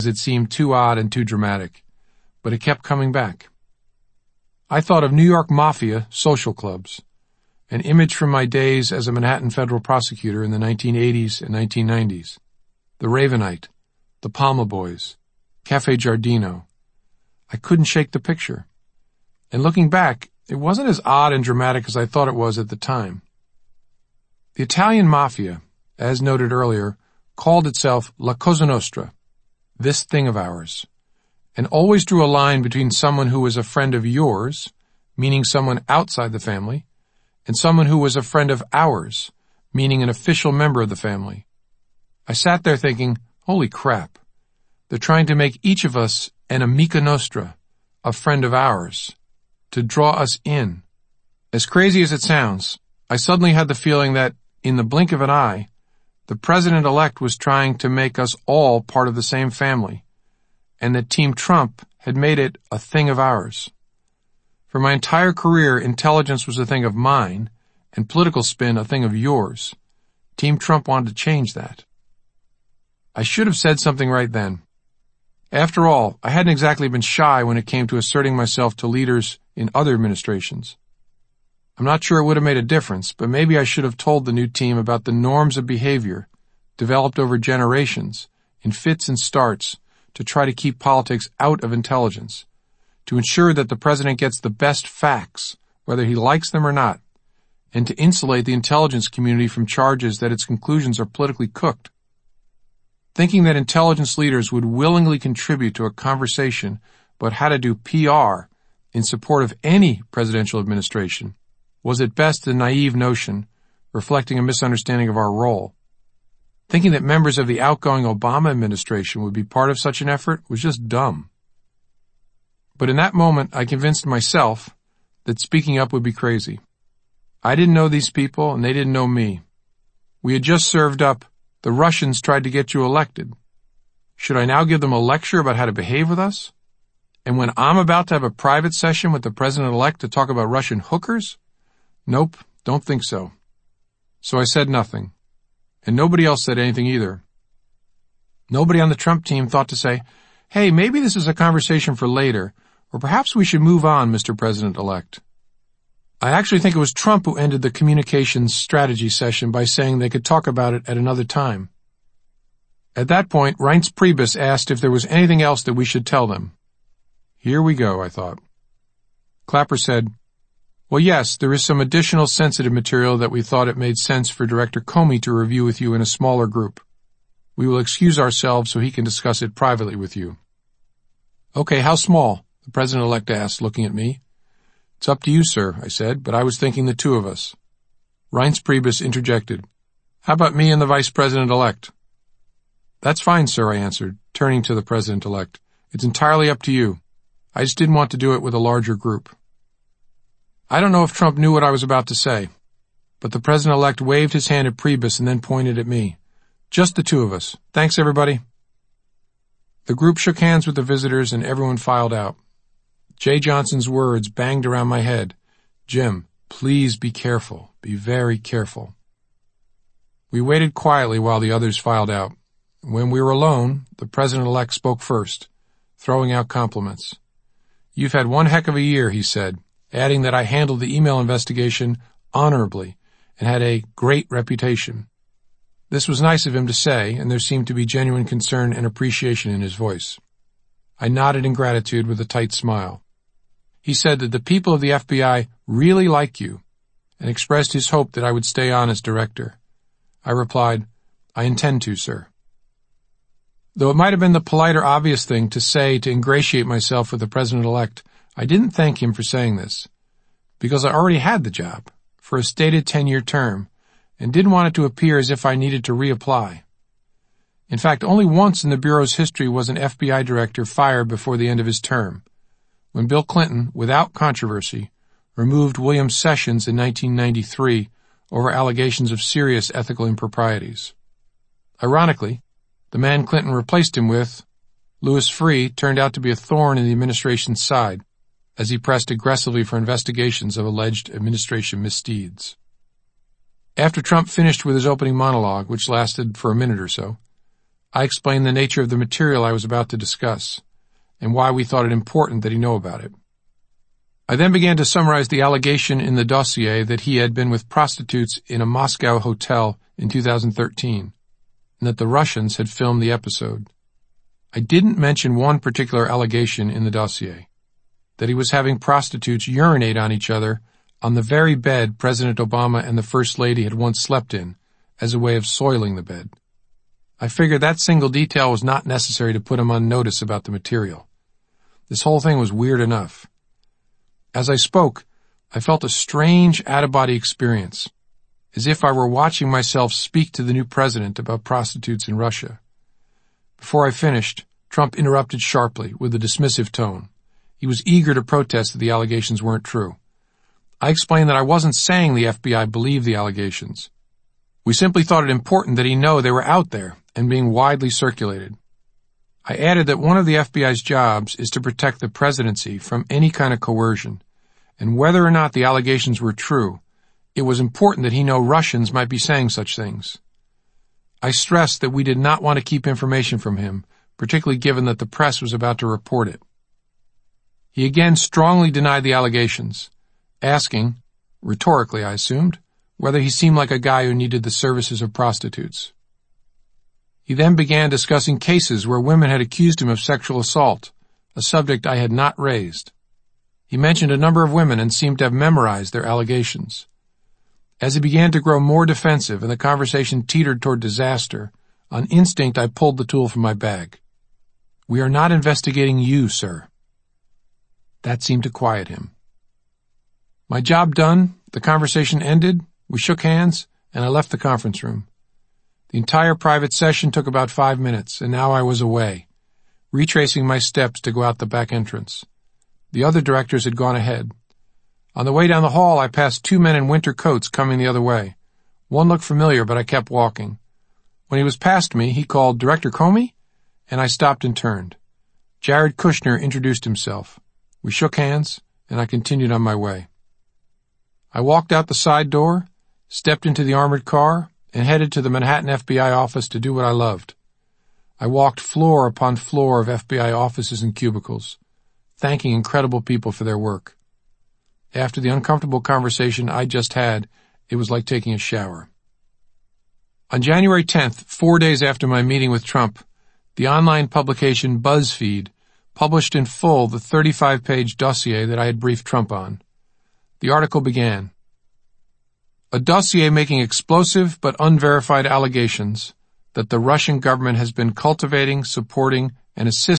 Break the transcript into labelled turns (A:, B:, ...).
A: it seemed too odd and too dramatic, but it kept coming back. I thought of New York Mafia social clubs, an image from my days as a Manhattan federal prosecutor in the 1980s and 1990s. The Ravenite, the Palma Boys, Cafe Giardino. I couldn't shake the picture. And looking back, it wasn't as odd and dramatic as I thought it was at the time. The Italian Mafia, as noted earlier, called itself La Cosa Nostra, this thing of ours, and always drew a line between someone who was a friend of yours, meaning someone outside the family, and someone who was a friend of ours, meaning an official member of the family. I sat there thinking, holy crap, they're trying to make each of us an amica nostra, a friend of ours, to draw us in. As crazy as it sounds, I suddenly had the feeling that, in the blink of an eye, the president-elect was trying to make us all part of the same family, and that Team Trump had made it a thing of ours. For my entire career, intelligence was a thing of mine, and political spin a thing of yours. Team Trump wanted to change that. I should have said something right then. After all, I hadn't exactly been shy when it came to asserting myself to leaders in other administrations. I'm not sure it would have made a difference, but maybe I should have told the new team about the norms of behavior developed over generations in fits and starts to try to keep politics out of intelligence, to ensure that the president gets the best facts, whether he likes them or not, and to insulate the intelligence community from charges that its conclusions are politically cooked. Thinking that intelligence leaders would willingly contribute to a conversation about how to do PR in support of any presidential administration was at best a naive notion, reflecting a misunderstanding of our role. Thinking that members of the outgoing Obama administration would be part of such an effort was just dumb. But in that moment, I convinced myself that speaking up would be crazy. I didn't know these people, and they didn't know me. We had just served up, "The Russians tried to get you elected." Should I now give them a lecture about how to behave with us? And when I'm about to have a private session with the president-elect to talk about Russian hookers? Nope, don't think so. So I said nothing. And nobody else said anything either. Nobody on the Trump team thought to say, "Hey, maybe this is a conversation for later, or perhaps we should move on, Mr. President-elect." I actually think it was Trump who ended the communications strategy session by saying they could talk about it at another time. At that point, Reince Priebus asked if there was anything else that we should tell them. Here we go, I thought. Clapper said, "Well, yes, there is some additional sensitive material that we thought it made sense for Director Comey to review with you in a smaller group. We will excuse ourselves so he can discuss it privately with you." "Okay, how small?" the president-elect asked, looking at me. "It's up to you, sir," I said, "but I was thinking the two of us." Reince Priebus interjected, "How about me and the vice president-elect?" "That's fine, sir," I answered, turning to the president-elect. "It's entirely up to you. I just didn't want to do it with a larger group." I don't know if Trump knew what I was about to say, but the president-elect waved his hand at Priebus and then pointed at me. "Just the two of us. Thanks, everybody." The group shook hands with the visitors and everyone filed out. Jay Johnson's words banged around my head. "Jim, please be careful. Be very careful." We waited quietly while the others filed out. When we were alone, the president-elect spoke first, throwing out compliments. "You've had one heck of a year," he said, adding that I handled the email investigation honorably and had a great reputation. This was nice of him to say, and there seemed to be genuine concern and appreciation in his voice. I nodded in gratitude with a tight smile. He said that the people of the FBI really like you and expressed his hope that I would stay on as director. I replied, "I intend to, sir." Though it might have been the polite or obvious thing to say to ingratiate myself with the president-elect, I didn't thank him for saying this, because I already had the job for a stated 10-year term and didn't want it to appear as if I needed to reapply. In fact, only once in the Bureau's history was an FBI director fired before the end of his term, when Bill Clinton, without controversy, removed William Sessions in 1993 over allegations of serious ethical improprieties. Ironically, the man Clinton replaced him with, Louis Freeh, turned out to be a thorn in the administration's side, as he pressed aggressively for investigations of alleged administration misdeeds. After Trump finished with his opening monologue, which lasted for a minute or so, I explained the nature of the material I was about to discuss, and why we thought it important that he know about it. I then began to summarize the allegation in the dossier that he had been with prostitutes in a Moscow hotel in 2013, and that the Russians had filmed the episode. I didn't mention one particular allegation in the dossier, that he was having prostitutes urinate on each other on the very bed President Obama and the First Lady had once slept in, as a way of soiling the bed. I figured that single detail was not necessary to put him on notice about the material. This whole thing was weird enough. As I spoke, I felt a strange out-of-body experience, as if I were watching myself speak to the new president about prostitutes in Russia. Before I finished, Trump interrupted sharply with a dismissive tone. He was eager to protest that the allegations weren't true. I explained that I wasn't saying the FBI believed the allegations. We simply thought it important that he know they were out there and being widely circulated. I added that one of the FBI's jobs is to protect the presidency from any kind of coercion, and whether or not the allegations were true, it was important that he know Russians might be saying such things. I stressed that we did not want to keep information from him, particularly given that the press was about to report it. He again strongly denied the allegations, asking, rhetorically I assumed, whether he seemed like a guy who needed the services of prostitutes. He then began discussing cases where women had accused him of sexual assault, a subject I had not raised. He mentioned a number of women and seemed to have memorized their allegations. As he began to grow more defensive and the conversation teetered toward disaster, on instinct I pulled the tool from my bag. "We are not investigating you, sir." That seemed to quiet him. My job done, the conversation ended, we shook hands, and I left the conference room. The entire private session took about 5 minutes, and now I was away, retracing my steps to go out the back entrance. The other directors had gone ahead. On the way down the hall, I passed 2 men in winter coats coming the other way. One looked familiar, but I kept walking. When he was past me, he called, "Director Comey?" And I stopped and turned. Jared Kushner introduced himself. We shook hands, and I continued on my way. I walked out the side door, stepped into the armored car, and headed to the Manhattan FBI office to do what I loved. I walked floor upon floor of FBI offices and cubicles, thanking incredible people for their work. After the uncomfortable conversation I just had, it was like taking a shower. On January 10th, 4 days after my meeting with Trump, the online publication BuzzFeed published in full the 35-page dossier that I had briefed Trump on. The article began, "A dossier making explosive but unverified allegations that the Russian government has been cultivating, supporting, and assisting